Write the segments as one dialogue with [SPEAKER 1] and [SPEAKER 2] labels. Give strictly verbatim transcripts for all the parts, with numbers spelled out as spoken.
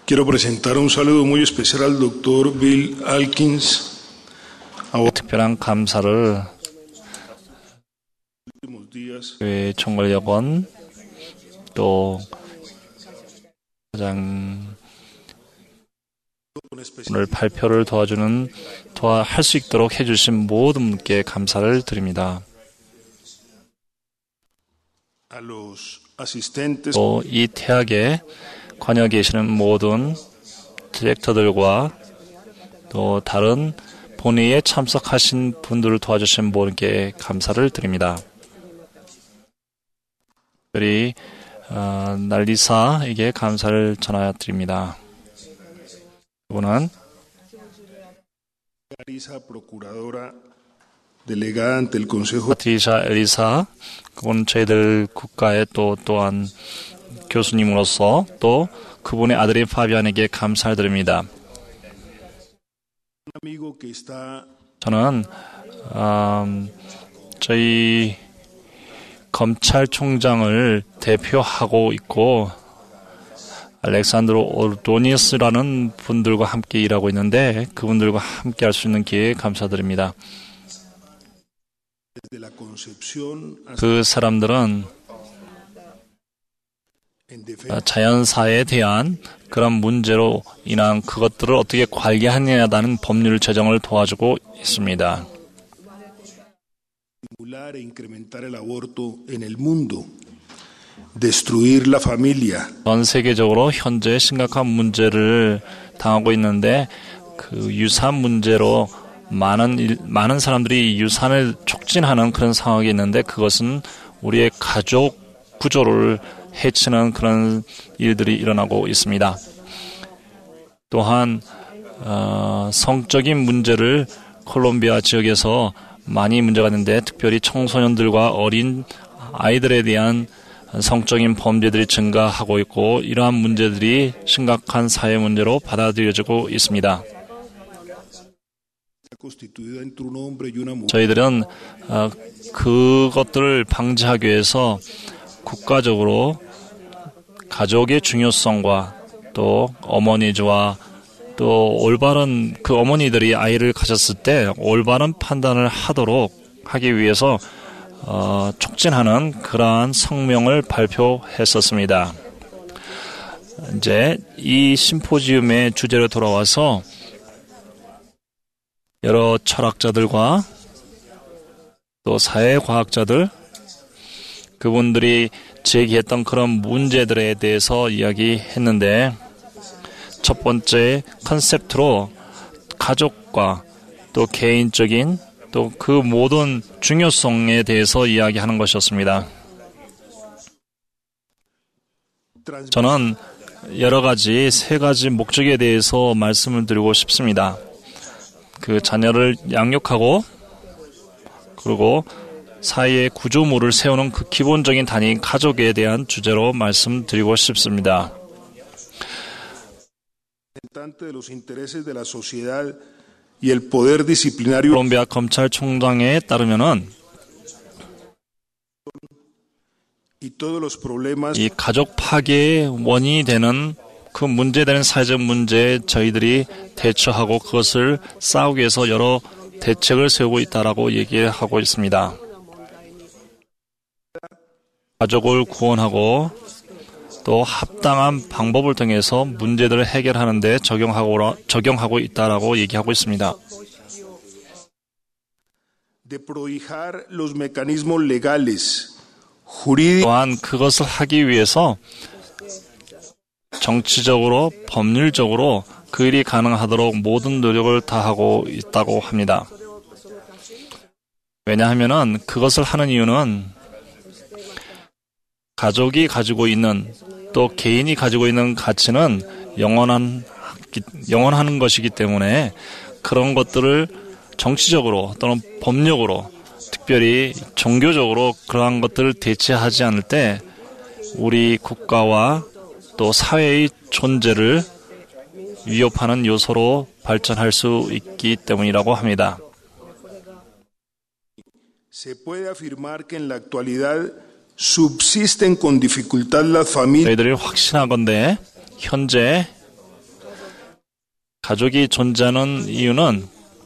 [SPEAKER 1] Quiero presentar un saludo muy especial al doctor Bill Alkins.
[SPEAKER 2] 특별한 감사를 교회 총괄여건 또 가장 오늘 발표를 도와주는 도와 할 수 있도록 해주신 모든 분께 감사를 드립니다. 또 이 대학에 관여 계시는 모든 디렉터들과 또 다른 본회의에 참석하신 분들을 도와주신 모든께 감사를 드립니다. 특별히 어, 날리사에게 감사를 전해드립니다. 그분은 파트리샤 엘리사, 그분 저희들 국가의 또 또한 교수님으로서 또 그분의 아들인 파비안에게 감사를 드립니다. 저는 음, 저희 검찰총장을 대표하고 있고 알렉산드로 오르도니스라는 분들과 함께 일하고 있는데 그분들과 함께 할 수 있는 기회에 감사드립니다. 그 사람들은 자연사에 대한 그런 문제로 인한 그것들을 어떻게 관리하느냐라는 법률 제정을 도와주고 있습니다. 전 세계적으로 현재 심각한 문제를 당하고 있는데 그 유산 문제로 많은 일, 많은 사람들이 유산을 촉진하는 그런 상황이 있는데 그것은 우리의 가족 구조를 해치는 그런 일들이 일어나고 있습니다. 또한 어, 성적인 문제를 콜롬비아 지역에서 많이 문제가 있는데 특별히 청소년들과 어린 아이들에 대한 성적인 범죄들이 증가하고 있고 이러한 문제들이 심각한 사회 문제로 받아들여지고 있습니다. 저희들은 어, 그것들을 방지하기 위해서 국가적으로 가족의 중요성과 또 어머니와 또 올바른 그 어머니들이 아이를 가졌을 때 올바른 판단을 하도록 하기 위해서 어, 촉진하는 그러한 성명을 발표했었습니다. 이제 이 심포지움의 주제로 돌아와서 여러 철학자들과 또 사회과학자들 그분들이 제기했던 그런 문제들에 대해서 이야기했는데 첫 번째 컨셉트로 가족과 또 개인적인 또 그 모든 중요성에 대해서 이야기하는 것이었습니다. 저는 여러 가지 세 가지 목적에 대해서 말씀을 드리고 싶습니다. 그 자녀를 양육하고 그리고 사회의 구조물을 세우는 그 기본적인 단위인 가족에 대한 주제로 말씀드리고 싶습니다. 콜롬비아 검찰총장에 따르면은 이 가족 파괴의 원인이 되는 그 문제되는 사회적 문제에 저희들이 대처하고 그것을 싸우기 위해서 여러 대책을 세우고 있다라고 얘기하고 있습니다. 가족을 구원하고 또 합당한 방법을 통해서 문제들을 해결하는 데 적용하고, 적용하고 있다라고 얘기하고 있습니다. 또한 그것을 하기 위해서 정치적으로, 법률적으로 그 일이 가능하도록 모든 노력을 다하고 있다고 합니다. 왜냐하면은 그것을 하는 이유는 가족이 가지고 있는 또 개인이 가지고 있는 가치는 영원한, 영원하는 것이기 때문에 그런 것들을 정치적으로 또는 법률적으로 특별히 종교적으로 그러한 것들을 대체하지 않을 때 우리 국가와 또 사회의 존재를 위협하는 요소로 발전할 수 있기 때문이라고 합니다. 저희들이 확신하건대 현재 가족이 존재하는 이유는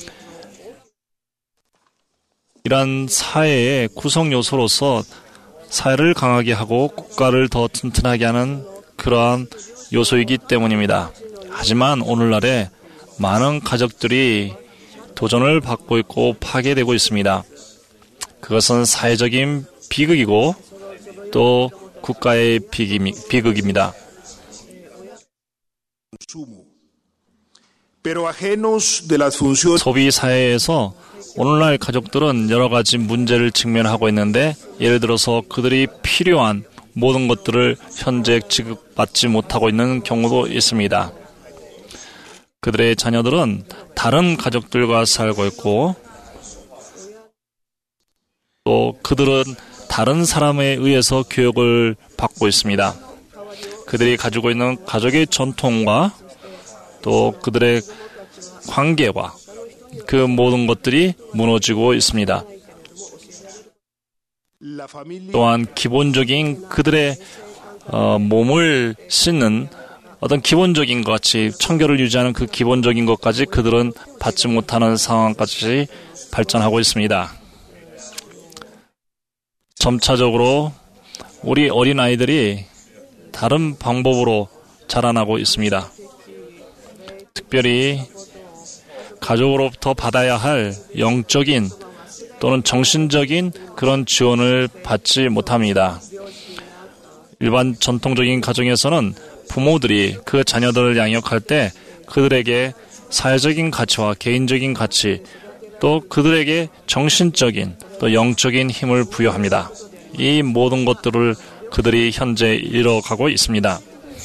[SPEAKER 2] 이러한 사회의 구성 요소로서 사회를 강하게 하고 국가를 더 튼튼하게 하는 그러한 요소이기 때문입니다. 하지만 오늘날에 많은 가족들이 도전을 받고 있고 파괴되고 있습니다. 그것은 사회적인 비극이고 또 국가의 비극입니다. 소비 사회에서 오늘날 가족들은 여러 가지 문제를 직면하고 있는데, 예를 들어서 그들이 필요한 모든 것들을 현재 지급받지 못하고 있는 경우도 있습니다. 그들의 자녀들은 다른 가족들과 살고 있고 또 그들은 다른 사람에 의해서 교육을 받고 있습니다. 그들이 가지고 있는 가족의 전통과 또 그들의 관계와 그 모든 것들이 무너지고 있습니다. 또한 기본적인 그들의 어, 몸을 씻는 어떤 기본적인 것 같이 청결을 유지하는 그 기본적인 것까지 그들은 받지 못하는 상황까지 발전하고 있습니다. 점차적으로 우리 어린아이들이 다른 방법으로 자라나고 있습니다. 특별히 가족으로부터 받아야 할 영적인 또는 정신적인 그런 지원을 받지 못합니다. 일반 전통적인 가정에서는 부모들이 그 자녀들을 양육할 때 그들에게 사회적인 가치와 개인적인 가치, 또 그들에게 정신적인 또 영적인 힘을 부여합니다. 이 모든 것들을 그들이 현재 이뤄가고 있습니다.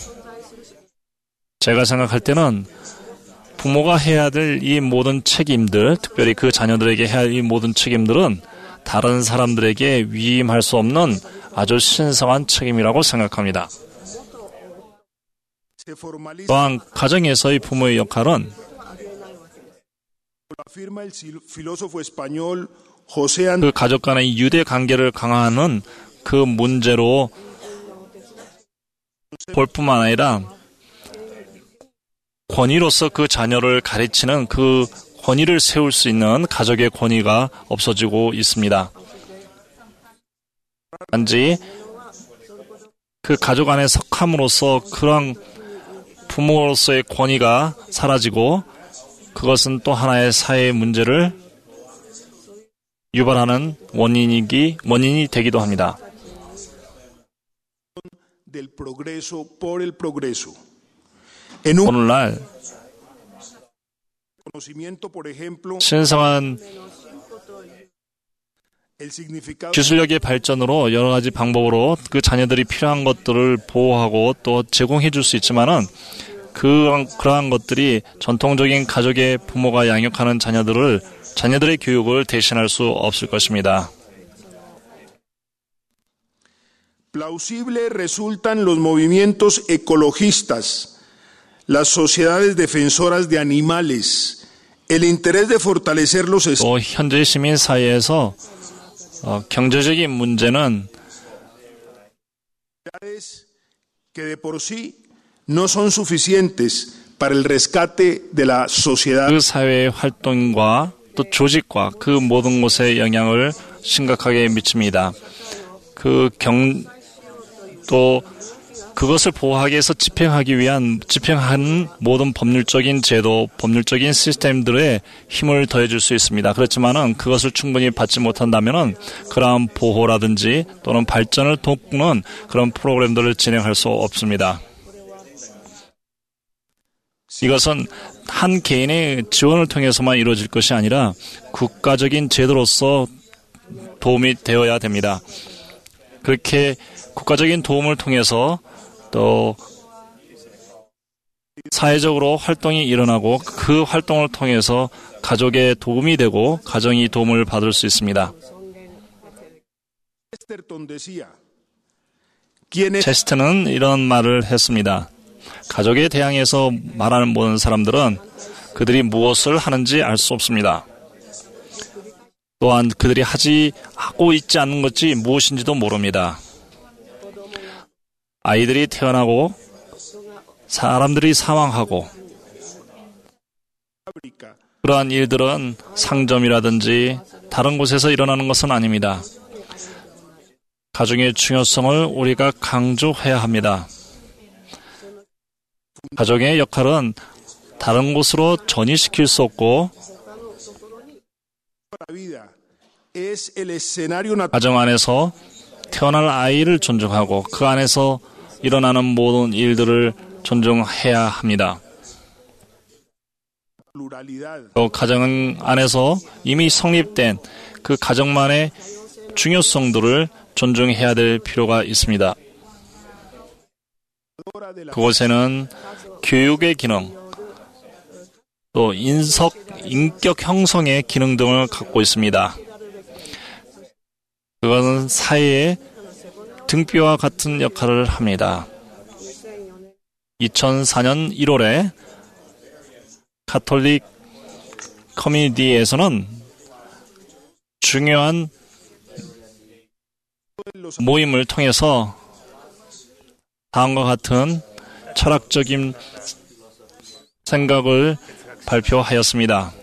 [SPEAKER 2] 제가 생각할 때는 부모가 해야 될 이 모든 책임들, 특별히 그 자녀들에게 해야 할 이 모든 책임들은 다른 사람들에게 위임할 수 없는 아주 신성한 책임이라고 생각합니다. 또한 가정에서의 부모의 역할은 그 가족 간의 유대 관계를 강화하는 그 문제로 볼 뿐만 아니라 권위로서 그 자녀를 가르치는 그 권위를 세울 수 있는 가족의 권위가 없어지고 있습니다. 단지 그 가족 안에 속함으로써 그런 부모로서의 권위가 사라지고 그것은 또 하나의 사회의 문제를 유발하는 원인이기, 원인이 되기도 합니다. 오늘날 신성한 기술력의 발전으로 여러 가지 방법으로 그 자녀들이 필요한 것들을 보호하고 또 제공해 줄 수 있지만은 그, 그러한 것들이 전통적인 가족의 부모가 양육하는 자녀들을, 자녀들의 교육을 대신할 수 없을 것입니다.
[SPEAKER 1] Plausible resultan los movimientos ecologistas, las sociedades defensoras de animales, el interés de fortalecer los estados.
[SPEAKER 2] 또 현재 시민 사회에서 어, 경제적인 문제는
[SPEAKER 1] que de por sí no son suficientes para el rescate de la sociedad.
[SPEAKER 2] 그 사회의 활동과 또 조직과 그 모든 곳에 영향을 심각하게 미칩니다. 그 경, 또 그것을 보호하기 위해서 집행하기 위한 집행하는 모든 법률적인 제도, 법률적인 시스템들에 힘을 더해줄 수 있습니다. 그렇지만은 그것을 충분히 받지 못한다면은 그러한 보호라든지 또는 발전을 돕는 그런 프로그램들을 진행할 수 없습니다. 이것은 한 개인의 지원을 통해서만 이루어질 것이 아니라 국가적인 제도로서 도움이 되어야 됩니다. 그렇게 국가적인 도움을 통해서 또 사회적으로 활동이 일어나고 그 활동을 통해서 가족에 도움이 되고 가정이 도움을 받을 수 있습니다. 체스트는 이런 말을 했습니다. 가족에 대항해서 말하는 모든 사람들은 그들이 무엇을 하는지 알 수 없습니다. 또한 그들이 하지 하고 있지 않는 것이 무엇인지도 모릅니다. 아이들이 태어나고 사람들이 사망하고 그러한 일들은 상점이라든지 다른 곳에서 일어나는 것은 아닙니다. 가정의 중요성을 우리가 강조해야 합니다. 가정의 역할은 다른 곳으로 전이시킬 수 없고 가정 안에서 태어날 아이를 존중하고 그 안에서 일어나는 모든 일들을 존중해야 합니다. 또 가정 안에서 이미 성립된 그 가정만의 중요성들을 존중해야 될 필요가 있습니다. 그곳에는 교육의 기능, 또 인석, 인격 형성의 기능 등을 갖고 있습니다. 그것은 사회의 등뼈와 같은 역할을 합니다. 이천사 년 일월에 가톨릭 커뮤니티에서는 중요한 모임을 통해서 다음과 같은 철학적인 생각을 발표하였습니다.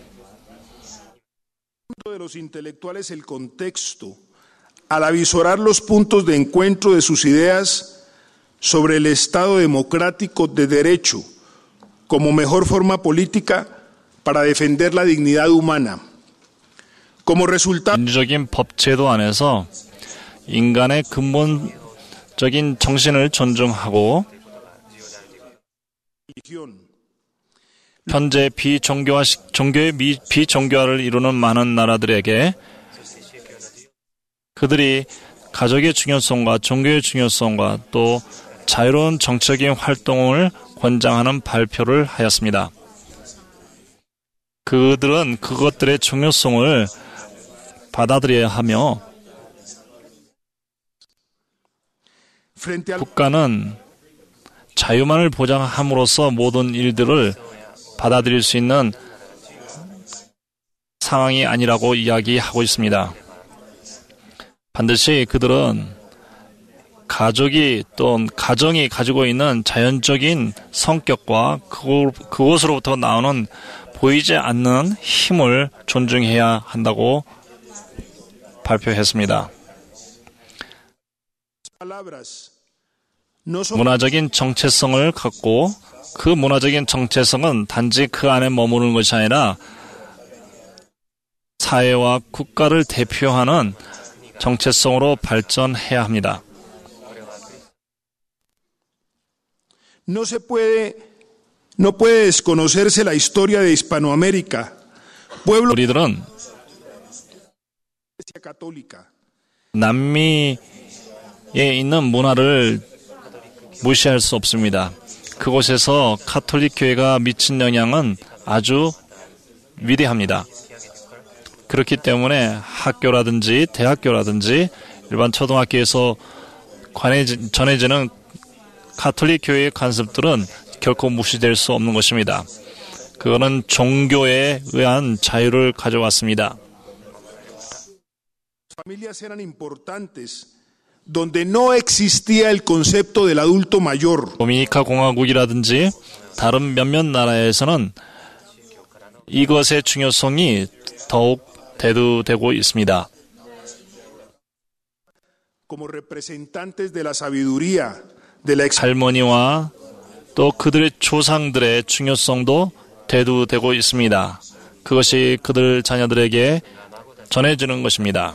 [SPEAKER 1] Al avisorar los puntos de encuentro de sus ideas sobre el Estado democrático de derecho como mejor forma política para defender la dignidad humana. Como resultado,
[SPEAKER 2] 민주적인 법제도 안에서 인간의 근본적인 정신을 존중하고 현재 비종교화, 종교의 미, 비종교화를 이루는 많은 나라들에게 그들이 가족의 중요성과 종교의 중요성과 또 자유로운 정치적인 활동을 권장하는 발표를 하였습니다. 그들은 그것들의 중요성을 받아들여야 하며 국가는 자유만을 보장함으로써 모든 일들을 받아들일 수 있는 상황이 아니라고 이야기하고 있습니다. 반드시 그들은 가족이 또 가정이 가지고 있는 자연적인 성격과 그곳으로부터 나오는 보이지 않는 힘을 존중해야 한다고 발표했습니다. 문화적인 정체성을 갖고 그 문화적인 정체성은 단지 그 안에 머무르는 것이 아니라 사회와 국가를 대표하는 정체성으로 발전해야 합니다.
[SPEAKER 1] No se puede, no puede desconocerse la historia de Hispanoamérica. Pueblo
[SPEAKER 2] 우리들은 남미에 있는 문화를 무시할 수 없습니다. 그곳에서 가톨릭 교회가 미친 영향은 아주 위대합니다. 그렇기 때문에 학교라든지 대학교라든지 일반 초등학교에서 관해지, 전해지는 가톨릭 교회의 관습들은 결코 무시될 수 없는 것입니다. 그거는 종교에 의한 자유를 가져왔습니다.
[SPEAKER 1] Familias eran importantes, donde no existía el concepto del adulto mayor.
[SPEAKER 2] 도미니카 공화국이라든지 다른 몇몇 나라에서는 이것의 중요성이 더욱 대두되고 있습니다.
[SPEAKER 1] Como representantes de la sabiduría, de la ex...
[SPEAKER 2] 할머니와 또 그들의 조상들의 중요성도 대두되고 있습니다. 그것이 그들 자녀들에게 전해지는 것입니다.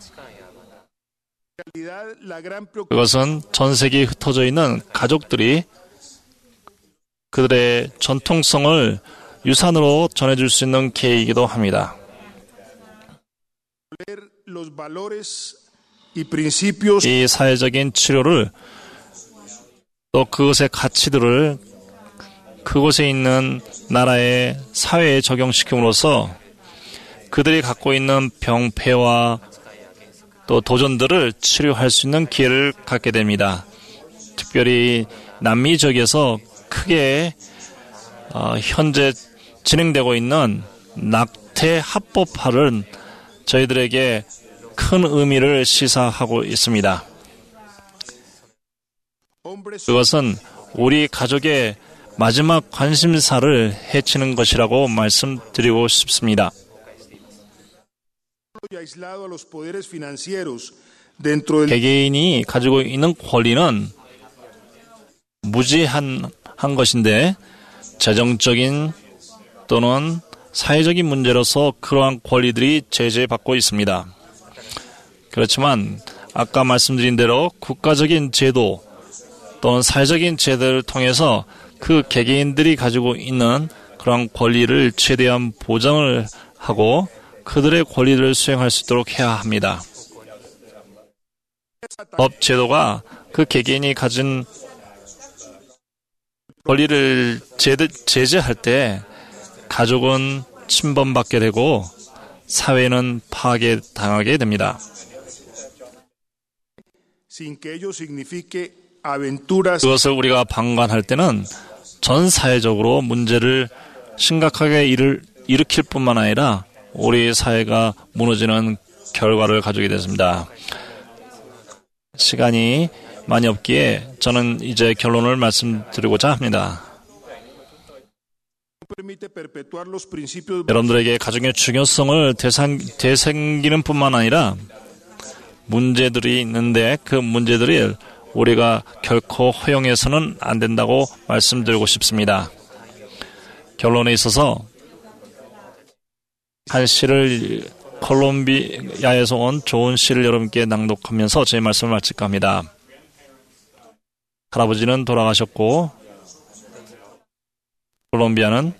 [SPEAKER 2] 그것은 전 세계에 흩어져 있는 가족들이 그들의 전통성을 유산으로 전해줄 수 있는 계획이기도 합니다. 이 사회적인 치료를 또 그것의 가치들을 그곳에 있는 나라의 사회에 적용시킴으로써 그들이 갖고 있는 병폐와 또 도전들을 치료할 수 있는 기회를 갖게 됩니다. 특별히 남미 지역에서 크게 어, 현재 진행되고 있는 낙태 합법화는 저희들에게 큰 의미를 시사하고 있습니다. 그것은 우리 가족의 마지막 관심사를 해치는 것이라고 말씀드리고 싶습니다. 개개인이 가지고 있는 권리는 무제한 한 것인데 재정적인 또는 사회적인 문제로서 그러한 권리들이 제재받고 있습니다. 그렇지만 아까 말씀드린 대로 국가적인 제도 또는 사회적인 제도를 통해서 그 개개인들이 가지고 있는 그런 권리를 최대한 보장을 하고 그들의 권리를 수행할 수 있도록 해야 합니다. 법 제도가 그 개개인이 가진 권리를 제재, 제재할 때 가족은 침범받게 되고 사회는 파괴당하게 됩니다. 그것을 우리가 방관할 때는 전 사회적으로 문제를 심각하게 일을 일으킬 뿐만 아니라 우리 사회가 무너지는 결과를 가지게 됐습니다. 시간이 많이 없기에 저는 이제 결론을 말씀드리고자 합니다. 여러분들에게 가정의 중요성을 되상, 되새기는 뿐만 아니라 문제들이 있는데 그 문제들이 우리가 결코 허용해서는 안 된다고 말씀드리고 싶습니다. 결론에 있어서 한 시를 콜롬비아에서 온 좋은 시를 여러분께 낭독하면서 제 말씀을 마칠까 합니다. 할아버지는 돌아가셨고 콜롬비아는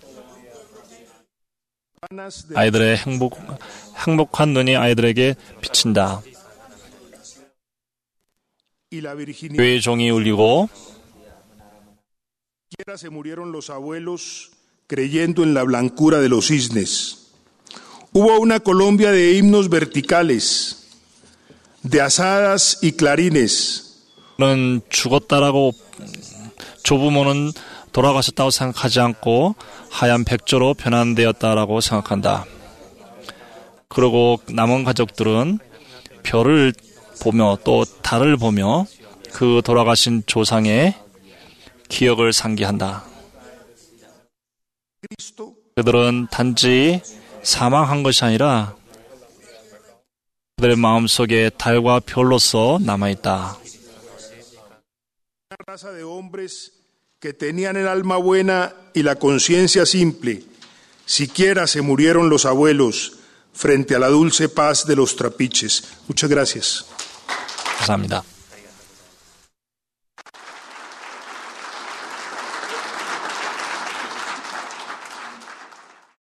[SPEAKER 2] 아이들의 행복, 행복한 눈이 아이들에게 비친다. 교회의 종이 울리고
[SPEAKER 1] se murieron los abuelos creyendo en la blancura de los cisnes. Hubo una Colombia de himnos verticales, de azadas y clarines.
[SPEAKER 2] 는 죽었다라고 조부모는 돌아가셨다고 생각하지 않고 하얀 백조로 변환되었다라고 생각한다. 그리고 남은 가족들은 별을 보며 또 달을 보며 그 돌아가신 조상의 기억을 상기한다. 그들은 단지 사망한 것이 아니라 그들의 마음속에 달과 별로서 남아있다.
[SPEAKER 1] Raza de hombres que tenían el alma buena y la conciencia simple, siquiera se murieron los abuelos frente a la dulce paz de los trapiches. Muchas gracias.
[SPEAKER 2] 감사합니다.